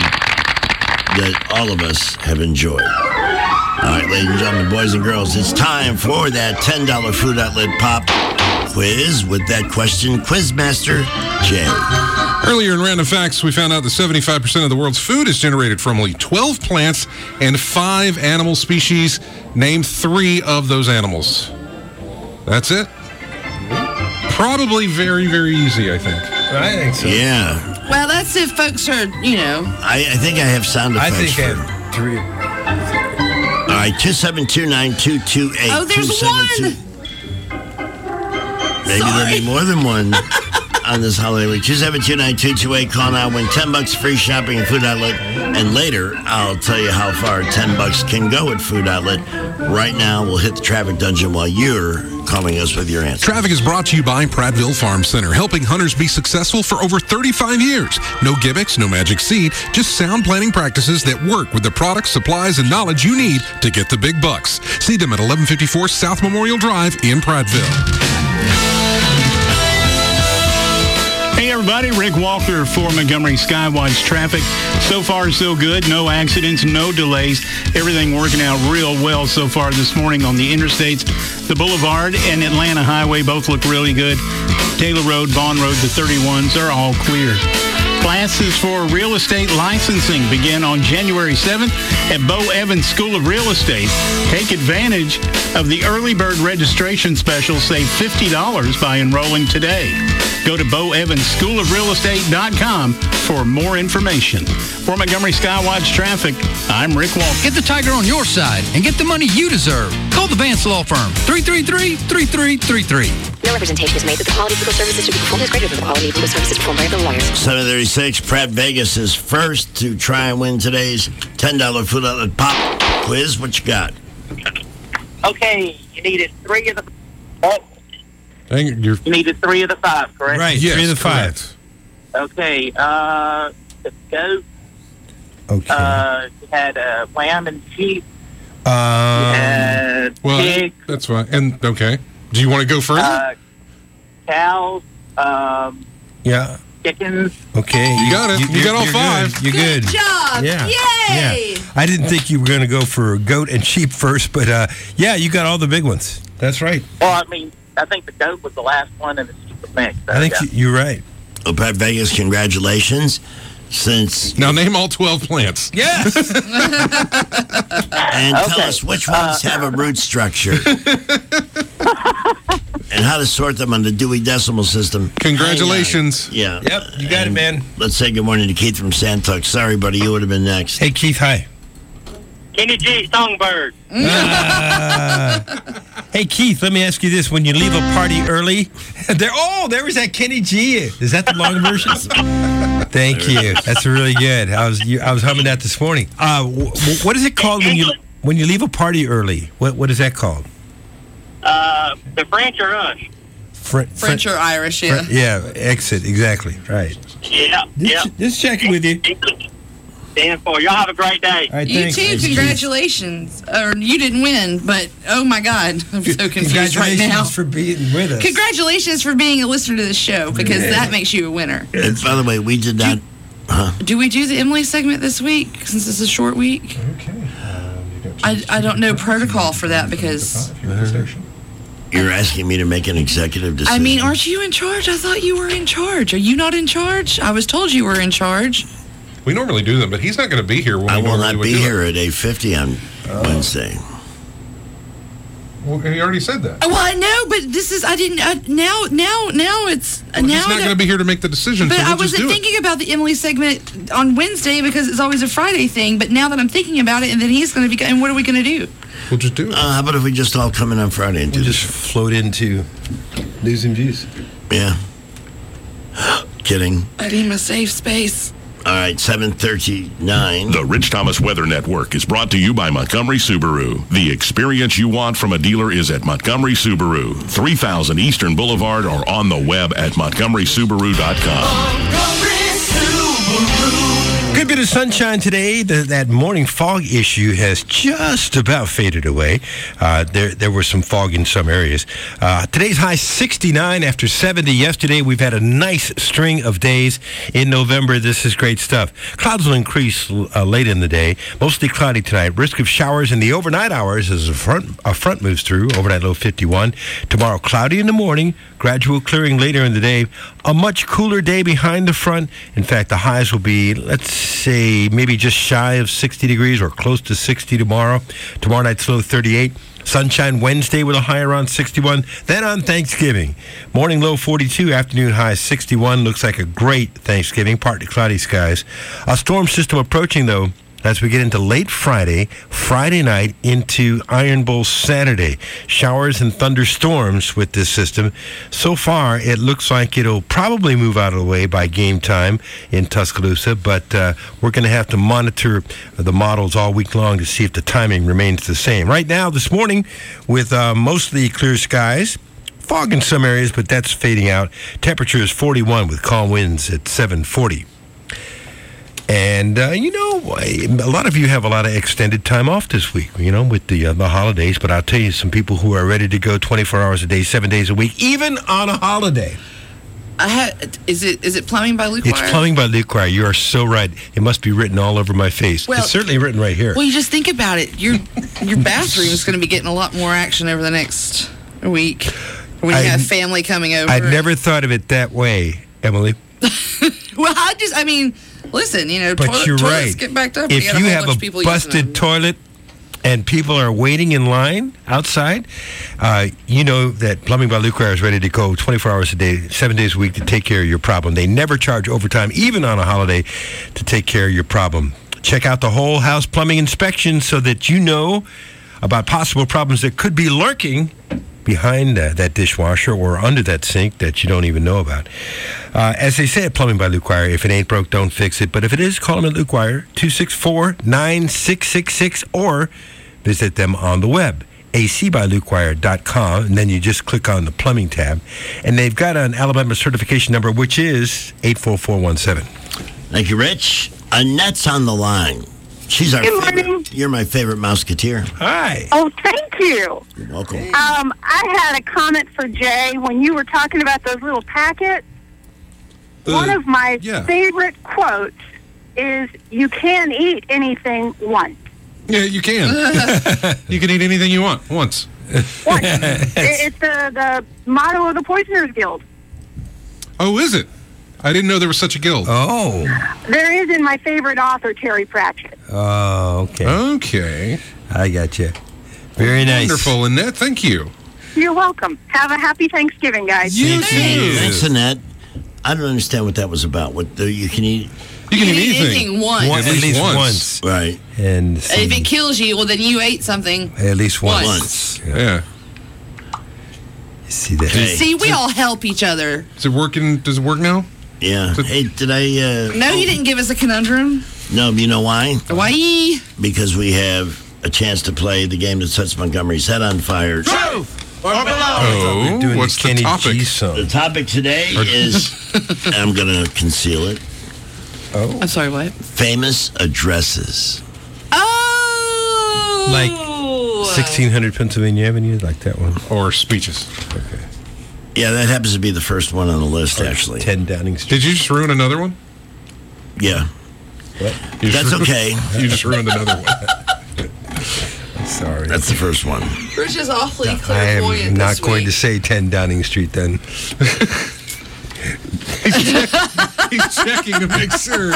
that all of us have enjoyed. All right, ladies and gentlemen, boys and girls, it's time for that ten dollars Food Outlet Pop Quiz with that question, Quizmaster Jay. Earlier in Random Facts, we found out that seventy-five percent of the world's food is generated from only twelve plants and five animal species. Name three of those animals. That's it. Probably very, very easy, I think. I think so. Yeah. Well, that's if folks are, you know. I, I think I have sound I effects think I for... have three. All right, two seven two nine two two eight. Oh, there's one. Maybe there'll be more than one on this holiday week. two seven two nine two two eight. Call now. Win ten bucks free shopping at Food Outlet. And later, I'll tell you how far ten bucks can go at Food Outlet. Right now, we'll hit the traffic dungeon while you're calling us with your answer. Traffic is brought to you by Prattville Farm Center, helping hunters be successful for over thirty-five years. No gimmicks, no magic seed, just sound planning practices that work with the products, supplies, and knowledge you need to get the big bucks. See them at eleven fifty-four South Memorial Drive in Prattville. Hey everybody, Rick Walker for Montgomery Skywatch Traffic. So far so good, no accidents, no delays. Everything working out real well so far this morning on the interstates. The Boulevard and Atlanta Highway both look really good. Taylor Road, Vaughn Road, the thirty-ones are all clear. Classes for real estate licensing begin on January seventh at Bo Evans School of Real Estate. Take advantage of the early bird registration special. Save fifty dollars by enrolling today. Go to Bo Evans School of Real Estate dot com for more information. For Montgomery Skywatch Traffic, I'm Rick Walker. Get the Tiger on your side and get the money you deserve. Call the Vance Law Firm, three three three, three three three three. No representation is made that the quality of legal services to be performed is greater than the quality of legal services performed by other lawyers. seven thirty-six, Pratt Vegas is first to try and win today's ten dollars Food Outlet Pop Quiz. What you got? Okay, you needed three of the... Oh, Dang, you're, you needed three of the five, correct? Right, yes, three of the five. correct. Okay, uh, the goat, Okay. uh, you had uh, lamb and sheep, Um, uh, Well, pig, that's fine. And, okay. Do you want to go further? uh, cows, um, yeah. chickens. Okay. You got it. You got all you're five. Good. You're good. Good job. Yeah. Yay. Yeah. I didn't think you were going to go for goat and sheep first, but uh, yeah, you got all the big ones. That's right. Well, I mean, I think the goat was the last one and the sheep was next. So, I think yeah. you, you're right. Well, Pratt Vegas, congratulations. Since Now name all twelve plants. Yes. And tell Okay. us which ones have a root structure. And how to sort them on the Dewey Decimal System. Congratulations. Yeah. Yep, you got it, man. Let's say good morning to Keith from Santuck. Sorry, buddy, you would have been next. Hey, Keith, hi. Kenny G, Songbird. Uh, hey, Keith, let me ask you this. When you leave a party early, there. Oh, there was that Kenny G. Is that the long version? Thank you. That's really good. I was you, I was humming that this morning. Uh, w- what is it called when you when you leave a party early? What what is that called? Uh, the French or us? Fr- French or Irish, yeah. Fr- yeah, exit, exactly. Right. Yeah, yeah. Just, just checking with you. Stand for. Y'all have a great day. All right, You thanks. too. Thanks, Keith. Congratulations. Or you didn't win, but oh my God, I'm so confused right Congratulations now. for being with us. Congratulations for being a listener to the show because Yeah. that makes you a winner. And by the way, we did not. Huh? Do we do the Emily segment this week since it's a short week? Okay. I, I don't know protocol for that because You're asking me to make an executive decision. I mean, aren't you in charge? I thought you were in charge. Are you not in charge? I was told you were in charge. We normally do them, but he's not going to be here when I we will normally not would be do here it. at eight fifty on Wednesday. Well, he already said that. Well, I know, but this is I didn't. I, now, now, now it's Well, now. he's not I going to be here to make the decision, But so we'll I just wasn't do thinking about the Emily segment on Wednesday because it's always a Friday thing. But now that I'm thinking about it, and then he's going to be, and what are we going to do? it. We'll just do it. Uh, how about if we just all come in on Friday and do We'll this? just float into news and views. Yeah. Kidding. I need my safe space. All right, seven thirty-nine. The Rich Thomas Weather Network is brought to you by Montgomery Subaru. The experience you want from a dealer is at Montgomery Subaru, three thousand Eastern Boulevard, or on the web at montgomery subaru dot com. Good bit of sunshine today. The, that morning fog issue has just about faded away. Uh, there, there were some fog in some areas. Uh, today's high sixty-nine after seventy yesterday. We've had a nice string of days in November. This is great stuff. Clouds will increase uh, late in the day. Mostly cloudy tonight. Risk of showers in the overnight hours as a front a front moves through. Overnight low fifty-one. Tomorrow cloudy in the morning. Gradual clearing later in the day. A much cooler day behind the front. In fact, the highs will be, let's say, maybe just shy of sixty degrees or close to sixty tomorrow. Tomorrow night's low thirty-eight. Sunshine Wednesday with a high around sixty-one. Then on Thanksgiving, morning low forty-two, afternoon high sixty-one. Looks like a great Thanksgiving. Partly cloudy skies. A storm system approaching, though, as we get into late Friday, Friday night into Iron Bowl Saturday. Showers and thunderstorms with this system. So far, it looks like it'll probably move out of the way by game time in Tuscaloosa, but uh, we're going to have to monitor the models all week long to see if the timing remains the same. Right now, this morning, with uh, mostly clear skies, fog in some areas, but that's fading out. Temperature is forty-one with calm winds at seven forty. And, uh, you know, a lot of you have a lot of extended time off this week, you know, with the uh, the holidays. But I'll tell you, some people who are ready to go twenty-four hours a day, seven days a week, even on a holiday. I had. Is it is it plumbing by Luke It's Wire? plumbing by Luke Wire. You are so right. It must be written all over my face. Well- It's certainly written right here. Well, you just think about it. Your your bathroom is going to be getting a lot more action over the next week when you I- have family coming over. I'd never thought of it that way, Emily. Well, I just, I mean, listen, you know, But toilet, you're toilets right. get backed up. If got a you whole have bunch a of people using busted them. toilet and people are waiting in line outside, uh, you know that Plumbing by Luke Wire is ready to go twenty-four hours a day, seven days a week to take care of your problem. They never charge overtime, even on a holiday, to take care of your problem. Check out the whole house plumbing inspection so that you know about possible problems that could be lurking behind uh, that dishwasher or under that sink that you don't even know about. Uh, as they say at Plumbing by Luke Wire, if it ain't broke, don't fix it. But if it is, call them at Luke Wire, two six four, nine six six six, or visit them on the web, a c by luke wire dot com, and then you just click on the plumbing tab. And they've got an Alabama certification number, which is eight four four one seven. Thank you, Rich. Annette's on the line. She's our Good favorite. morning. You're my favorite Mouseketeer. Hi. Oh, thank you. You're welcome. Um, I had a comment for Jay when you were talking about those little packets. Uh, One of my yeah. favorite quotes is, "You can eat anything once." Yeah, you can. You can eat anything you want once. Once. It- it's the, the motto of the Poisoners Guild. Oh, is it? I didn't know there was such a guild. Oh. There is in my favorite author, Terry Pratchett. Oh, okay. Okay. I got you. Very nice. Wonderful, Annette. Thank you. You're welcome. Have a happy Thanksgiving, guys. You too. Thanks, Annette. I don't understand what that was about. What the, you can eat? You can eat anything once. One, at, At least, least once. once. Right. And some- If it kills you, well, then you ate something. at least once. Once. Yeah. You see that? Hey. See, we all help each other. Is it working? Does it work now? Yeah. Hey, did I? Uh, No, you didn't give us a conundrum. No, you know why? Why? Because we have a chance to play the game that sets Montgomery's head on fire. Truth or below. Oh, doing what's the the, Kenny topic? G song. The topic today is, I'm going to conceal it, Oh. I'm sorry, what? famous addresses. Oh! Like sixteen hundred Pennsylvania Avenue, like that one. Or speeches. Okay. Yeah, that happens to be the first one on the list, actually. ten Downing Street. Did you just ruin another one? Yeah. What? You That's just- okay. You just ruined another one. Sorry. That's the first one. Rich is awfully I clairvoyant am not this going week. to say ten Downing Street then. he's, check, he's checking to make sure.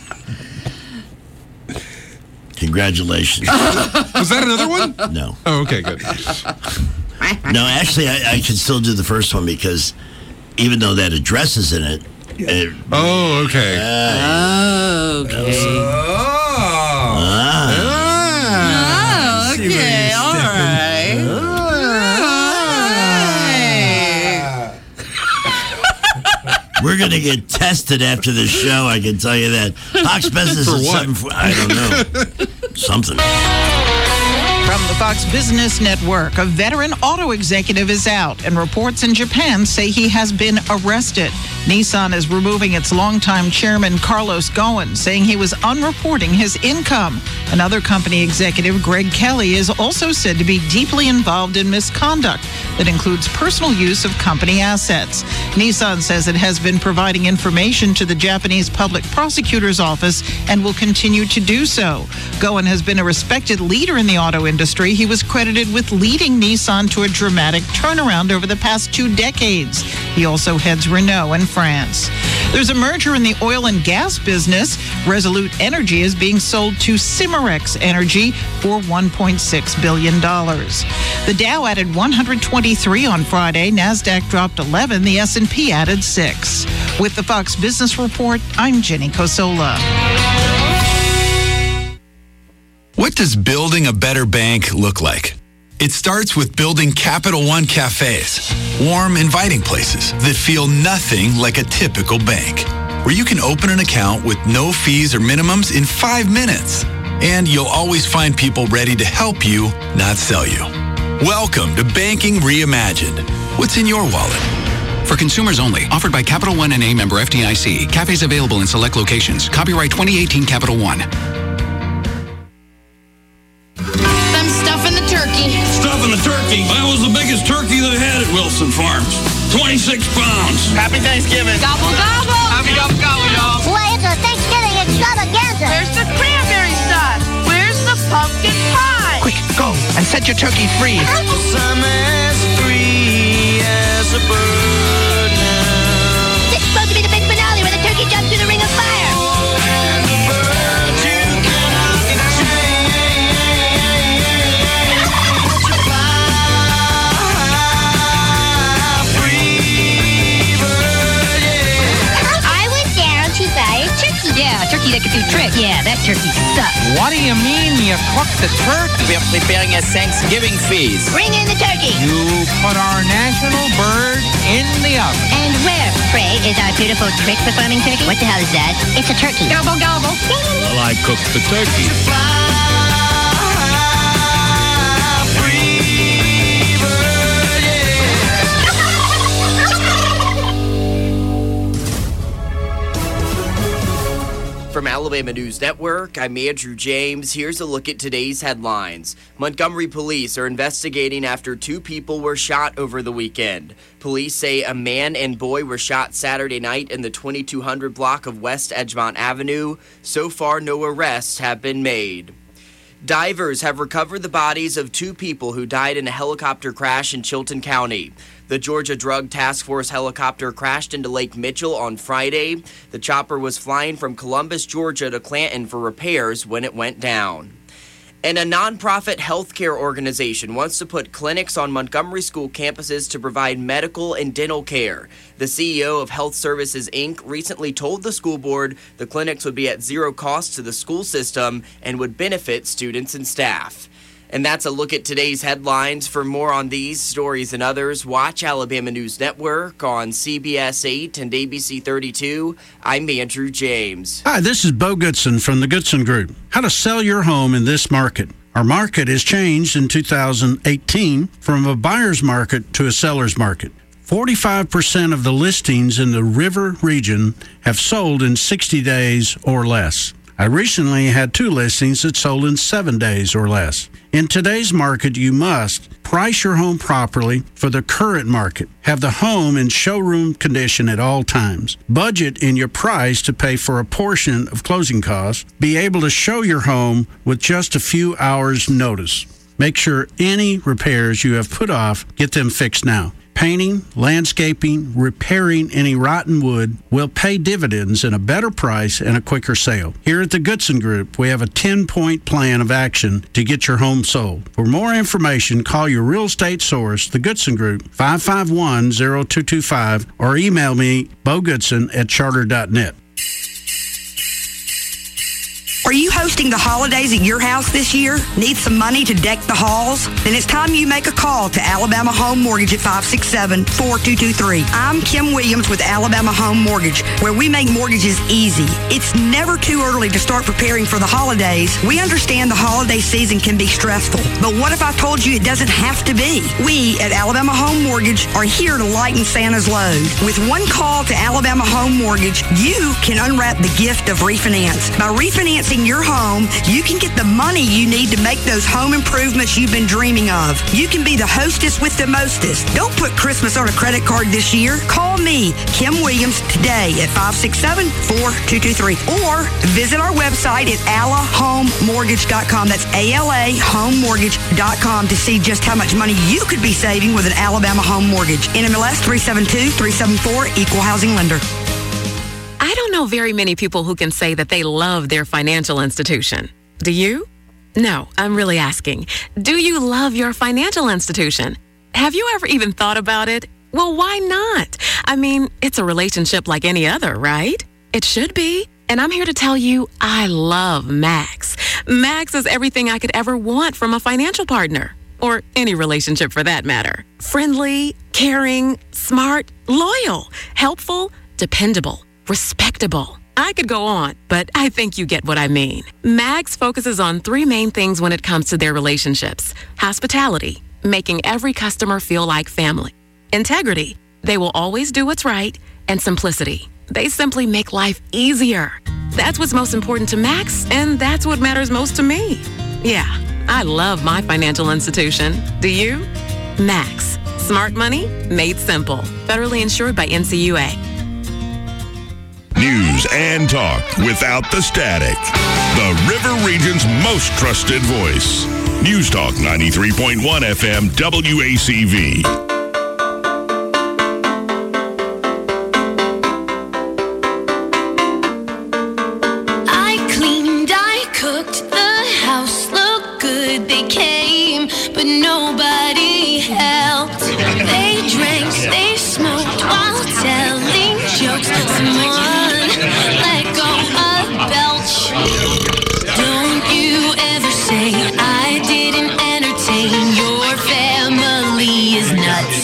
Congratulations. Was that another one? No. Oh, okay, good. No, actually, I, I can still do the first one because even though that address is in it, it Oh, okay. Oh, okay. ah, Oh, okay. All right. we're going to get tested after the show, I can tell you that. Fox Business For is what? something for, I don't know. Something. From the Fox Business Network, a veteran auto executive is out, and reports in Japan say he has been arrested. Nissan is removing its longtime chairman, Carlos Ghosn, saying he was unreporting his income. Another company executive, Greg Kelly, is also said to be deeply involved in misconduct that includes personal use of company assets. Nissan says it has been providing information to the Japanese Public Prosecutor's Office and will continue to do so. Ghosn has been a respected leader in the auto industry. He was credited with leading Nissan to a dramatic turnaround over the past two decades. He also heads Renault in France. There's a merger in the oil and gas business. Resolute Energy is being sold to Cimarex Energy for one point six billion dollars. The Dow added one hundred twenty-three on Friday. NASDAQ dropped eleven. The S and P added six. With the Fox Business Report, I'm Jenny Cosola. What does building a better bank look like? It starts with building Capital One cafes, warm, inviting places that feel nothing like a typical bank, where you can open an account with no fees or minimums in five minutes. And you'll always find people ready to help you, not sell you. Welcome to Banking Reimagined. What's in your wallet? For consumers only. Offered by Capital One N A member F D I C. Cafes available in select locations. Copyright twenty eighteen Capital One. I'm stuffing the turkey. Stuffing the turkey? That was the biggest turkey they had at Wilson Farms. twenty-six pounds. Happy Thanksgiving. Gobble, gobble. Happy gobble, gobble, y'all. Boy, it's a Thanksgiving extravaganza. Where's the cranberry sauce? Where's the pumpkin pie? Quick, go and set your turkey free. I'm as free as a bird now. This is supposed to be the big finale where the turkey jumps through the ring yeah, that turkey sucks. What do you mean you cooked the turkey? We're preparing a Thanksgiving feast. Bring in the turkey. You put our national bird in the oven. And where, pray, is our beautiful trick for farming turkey? What the hell is that? It's a turkey. Gobble, gobble. Well, I cooked the turkey. From Alabama News Network, I'm Andrew James. Here's a look at today's headlines. Montgomery police are investigating after two people were shot over the weekend. Police say a man and boy were shot Saturday night in the twenty-two hundred block of West Edgemont Avenue. So far, no arrests have been made. Divers have recovered the bodies of two people who died in a helicopter crash in Chilton County. The Georgia Drug Task Force helicopter crashed into Lake Mitchell on Friday. The chopper was flying from Columbus, Georgia to Clanton for repairs when it went down. And a nonprofit healthcare organization wants to put clinics on Montgomery school campuses to provide medical and dental care. The C E O of Health Services, Incorporated recently told the school board the clinics would be at zero cost to the school system and would benefit students and staff. And that's a look at today's headlines. For more on these stories and others, watch Alabama News Network on C B S eight and A B C thirty-two. I'm Andrew James. Hi, this is Bo Goodson from the Goodson Group. How to sell your home in this market. Our market has changed in two thousand eighteen from a buyer's market to a seller's market. forty-five percent of the listings in the River region have sold in sixty days or less. I recently had two listings that sold in seven days or less. In today's market, you must price your home properly for the current market. Have the home in showroom condition at all times. Budget in your price to pay for a portion of closing costs. Be able to show your home with just a few hours' notice. Make sure any repairs you have put off, get them fixed now. Painting, landscaping, repairing any rotten wood will pay dividends in a better price and a quicker sale. Here at the Goodson Group, we have a ten-point plan of action to get your home sold. For more information, call your real estate source, the Goodson Group, five five one, zero two two five, or email me, bogoodson at charter dot net. Are you hosting the holidays at your house this year? Need some money to deck the halls? Then it's time you make a call to Alabama Home Mortgage at five six seven, four two two three. I'm Kim Williams with Alabama Home Mortgage, where we make mortgages easy. It's never too early to start preparing for the holidays. We understand the holiday season can be stressful, but what if I told you it doesn't have to be? We at Alabama Home Mortgage are here to lighten Santa's load. With one call to Alabama Home Mortgage, you can unwrap the gift of refinance. By refinancing your home, you can get the money you need to make those home improvements you've been dreaming of. You can be the hostess with the mostest. Don't put Christmas on a credit card this year. Call me, Kim Williams, today at five six seven, four two two three or visit our website at ala home mortgage dot com. That's A L A home mortgage dot com to see just how much money you could be saving with an Alabama Home Mortgage. N M L S three seven two, three seven four, Equal Housing Lender. I don't know very many people who can say that they love their financial institution. Do you? No, I'm really asking. Do you love your financial institution? Have you ever even thought about it? Well, why not? I mean, it's a relationship like any other, right? It should be. And I'm here to tell you, I love Max. Max is everything I could ever want from a financial partner. Or any relationship for that matter. Friendly, caring, smart, loyal, helpful, dependable, respectable. I could go on, but I think you get what I mean. Max focuses on three main things when it comes to their relationships. Hospitality, making every customer feel like family. Integrity, they will always do what's right. And simplicity, they simply make life easier. That's what's most important to Max, and that's what matters most to me. Yeah, I love my financial institution. Do you? Max, smart money made simple. Federally insured by N C U A. News and talk without the static. The River Region's most trusted voice. News Talk ninety-three point one F M W A C V. I cleaned, I cooked, the house looked good. They came, but nobody helped. They drank, they smoked while telling jokes. Someone let go of belch.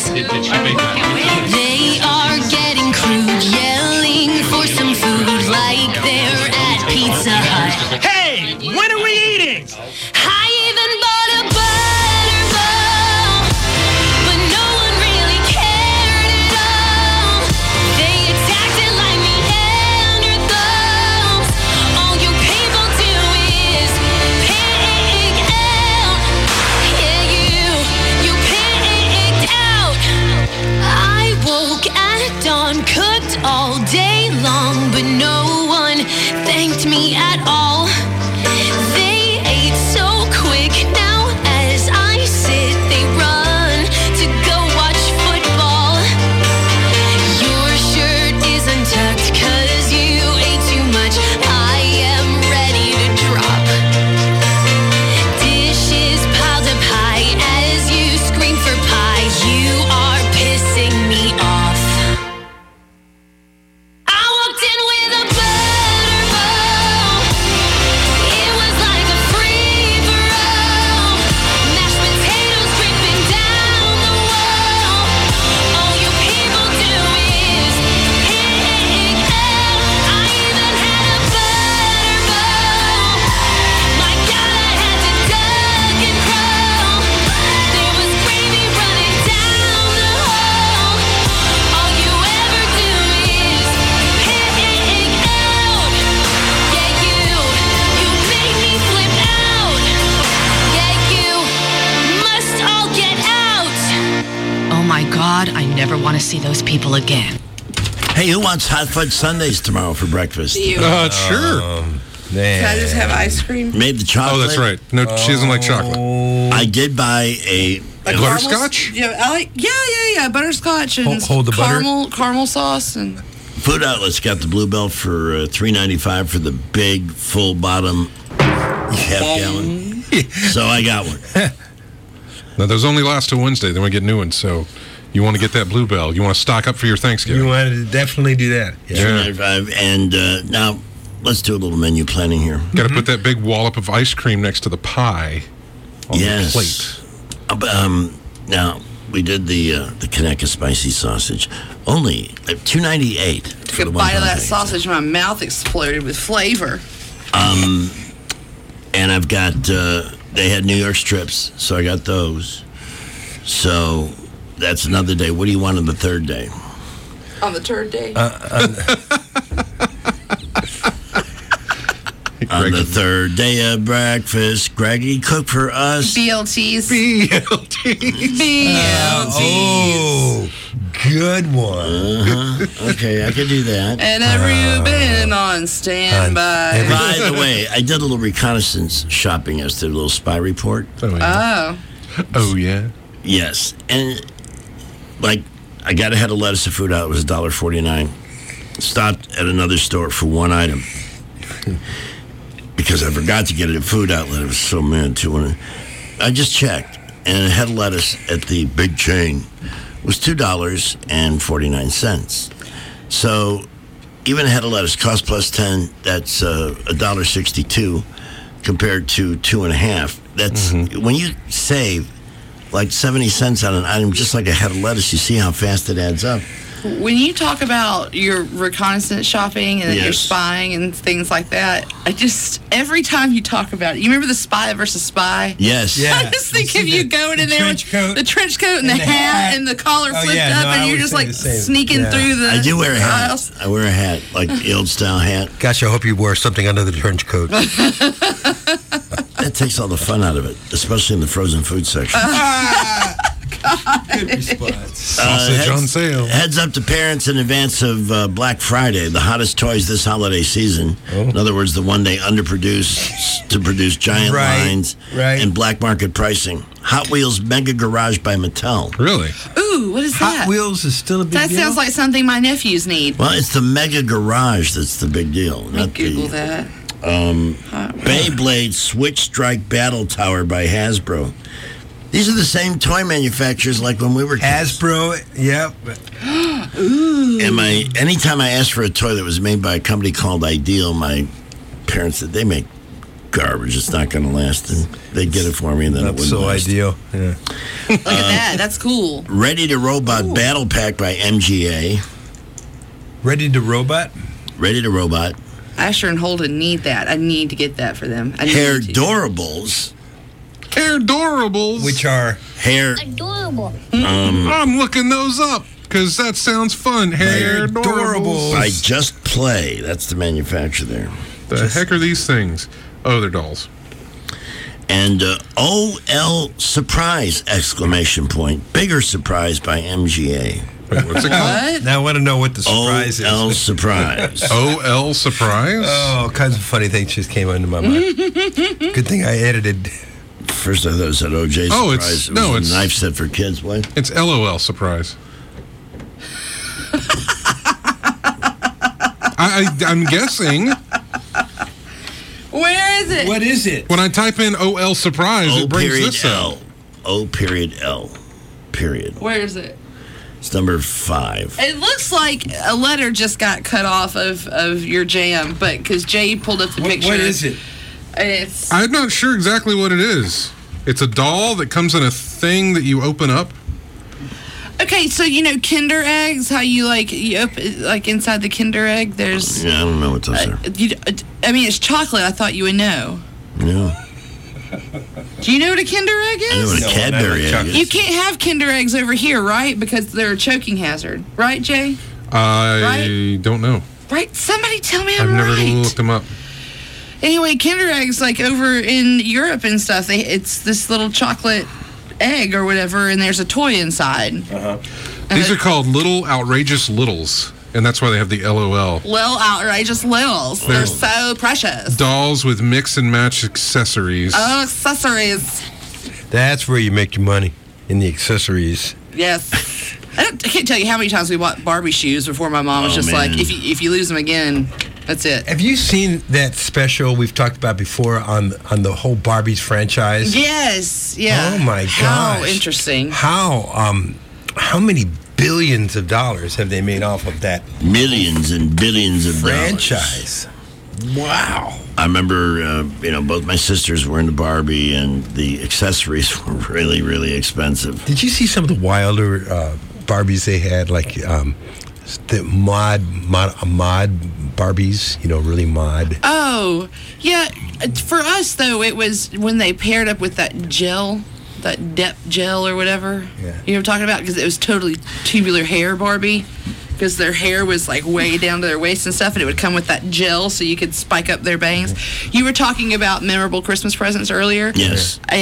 boys. They are getting crude, yelling for some food like they're at Pizza Hut. Hey, when are we eating? I even bought a butter bowl, but no one really cared at all. They attacked it like Neanderthals. All you people do is pig out. Yeah, you, you pigged out. I woke at dawn, cooked all day long, but no one thanked me at all. They ate so quick now as I sit, they run to go watch football. Your shirt is untucked cause you ate too much. I am ready to drop. Dishes piled up high as you scream for pie. You are pissing me off. I walked in with a butter bowl. It was like a free-for-all. Mashed potatoes dripping down the wall. All you people do is pig out. I even had a butter bowl. My God, I had to duck and crawl. There was gravy running down the hall. All you ever do is pig out. Yeah, you, you make me flip out. Yeah, you must all get out. Oh my God, I never want to see those people again. Hey, who wants hot fudge sundaes tomorrow for breakfast? You. Uh, sure. Can I just have ice cream? Made the chocolate. Oh, that's right. No, she doesn't like chocolate. I did buy a. Like Butterscotch? caramel- Yeah, I like, yeah, yeah, yeah. Butterscotch and Hold- hold the butter. caramel, caramel sauce and. Food Outlet's got the Blue Bell for uh, three ninety-five for the big full bottom half gallon. So I got one. Now, those only last till Wednesday. Then we get new ones. So you want to get that Bluebell. You want to stock up for your Thanksgiving. You want to definitely do that. three ninety-five. And uh, now let's do a little menu planning here. Got to put that big wallop of ice cream next to the pie on Yes. the plate. Uh, but, Um, now we did the uh, the Kaneka spicy sausage. Only uh, two ninety-eight. Took a bite of that sausage, my mouth exploded with flavor. Um, and I've got, uh, they had New York strips, so I got those. So that's another day. What do you want on the third day? On the third day. On the third day of breakfast, Greggy cooked for us. B L Ts. B L Ts. B L Ts. Oh, good one. Uh-huh. Okay, I could do that. And have you been on standby? By the way, I did a little reconnaissance shopping yesterday, a little spy report. Oh. Oh, yeah? Yes. And, like, I got a head of lettuce and food out. It was one dollar forty-nine. Stopped at another store for one item. Because I forgot to get it at Food Outlet. I was so mad, too. And I just checked, and a head of lettuce at the big chain was two dollars and forty-nine cents. So even a head of lettuce, cost plus ten, that's uh, one dollar sixty-two compared to two and a half. That's when you save like seventy cents on an item, just like a head of lettuce, you see how fast it adds up. When you talk about your reconnaissance shopping and Yes. your spying and things like that, I just, every time you talk about it, you remember the spy versus spy? Yes. I just think of you going in there with the trench coat and, and the, the hat, hat. and the collar Oh, flipped yeah, up, no, I and you're would just say like the same. sneaking Yeah. through the I do wear a hat. aisles. I wear a hat, like the old style hat. Gosh, I hope you wore something under the trench coat. That takes all the fun out of it, especially in the frozen food section. Good response. Sausage heads, on sale. Heads up to parents in advance of uh, Black Friday, the hottest toys this holiday season. In other words, the one they underproduce to produce giant Right, lines right. and black market pricing. Hot Wheels Mega Garage by Mattel. Really? Ooh, what is Hot that? Wheels is still a big That deal. sounds like something my nephews need. Well, it's the Mega Garage that's the big deal. Let me Not Google the, that. Um, Beyblade Switch Strike Battle Tower by Hasbro. These are the same toy manufacturers like when we were kids. Hasbro, yep. Ooh. And my anytime I asked for a toy that was made by a company called Ideal, my parents said they make garbage. It's not going to last. And they'd get it for me, and then it That's wouldn't so last. ideal. Yeah. Look at that. That's cool. Ready to Robot Battle Pack by M G A. Ready to Robot? Ready to Robot. Asher and Holden need that. I need to get that for them. I need Hair to. Doorables. Hair Doorables. Which are? Hair. Adorable. Um, I'm looking those up because that sounds fun. Hair Doorables. By Just Play. That's the manufacturer there. The Just, heck are these things? Oh, they're dolls. And uh, O L Surprise! Exclamation point. Bigger Surprise by M G A. Wait, what's it called? Now I want to know what the surprise O L is. Surprise. O L Surprise? Oh, all kinds of funny things just came into my mind. Good thing I edited. First I thought it said O J Surprise. Oh, it's- it was no, a it's- knife set for kids. What? It's L O L Surprise. I, I, I'm guessing. Where is it? What is it? When I type in O L Surprise, O it brings period this L. up. O period L. Period. Where is it? It's number five. It looks like a letter just got cut off of, of your jam, but because Jay pulled up the What- picture. what is it? It's I'm not sure exactly what it is. It's a doll that comes in a thing that you open up. okay. So you know Kinder eggs, how you like you open like inside the Kinder egg. There's. Yeah, I don't know what those are. You, I mean, it's chocolate. I thought you would know. No. Do you know what a Kinder egg is? I know what a No, Cadbury not egg like is. You can't have Kinder eggs over here, right? Because they're a choking hazard, right, Jay? I Right? don't know. Right? Somebody tell me I've I'm never right. looked them up. Anyway, Kinder eggs, like over in Europe and stuff, they, it's this little chocolate egg or whatever, and there's a toy inside. Uh-huh. These are called Little Outrageous Littles, and that's why they have the L O L. Little outrageous littles. They're They're- so precious. Dolls with mix and match accessories. Oh, accessories. That's where you make your money, in the accessories. Yes. I, don't, I can't tell you how many times we bought Barbie shoes before my mom was Oh, just man. like, if you, if you lose them again, that's it. Have you seen that special we've talked about before on on the whole Barbies franchise? Yes. Yeah. Oh my How gosh. interesting. How um how many billions of dollars have they made off of that Millions and billions of franchise? dollars. Wow. I remember, uh, you know, both my sisters were into Barbie, and the accessories were really, really expensive. Did you see some of the wilder uh, Barbies they had, like um, the mod mod mod Barbies? You know, really mod. Oh, yeah. For us, though, it was when they paired up with that gel, that Dep gel or whatever. Yeah. You know what I'm talking about? Because it was totally tubular hair Barbie. Because their hair was like way down to their waist and stuff, and it would come with that gel so you could spike up their bangs. You were talking about memorable Christmas presents earlier. Yes.